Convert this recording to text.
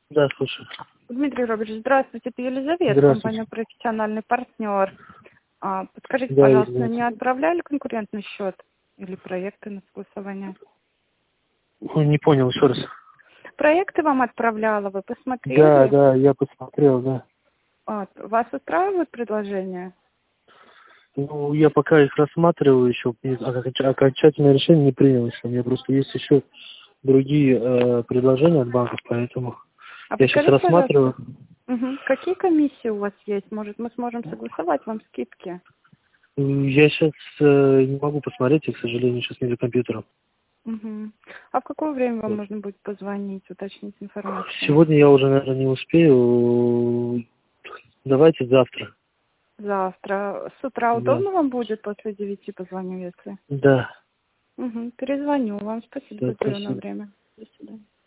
Да, слушаю. Дмитрий Робертович, здравствуйте, это Елизавета, Здравствуйте. компания «Профессиональный партнер». Подскажите, Да, пожалуйста, Елизавета. не отправляли конкурентный счет или проекты на согласование? Ой, не понял, еще раз. Проекты вам отправляла, вы посмотрели? Да, я посмотрел, да. Вас устраивают предложения? Ну, я пока их рассматриваю еще, окончательное решение не принял еще. У меня просто есть еще другие предложения от банков, поэтому я сейчас Подскажите, рассматриваю. пожалуйста, какие комиссии у вас есть? Может, мы сможем согласовать вам скидки? Я сейчас не могу посмотреть, я, к сожалению, сейчас не за компьютером. А в какое время вам Вот. нужно будет позвонить, уточнить информацию? Сегодня я уже, наверное, не успею. Давайте завтра. Завтра. С утра Да. удобно вам будет? После 9 позвоню, если? Да. Перезвоню вам. Спасибо за Да, уделенное спасибо. время. До свидания.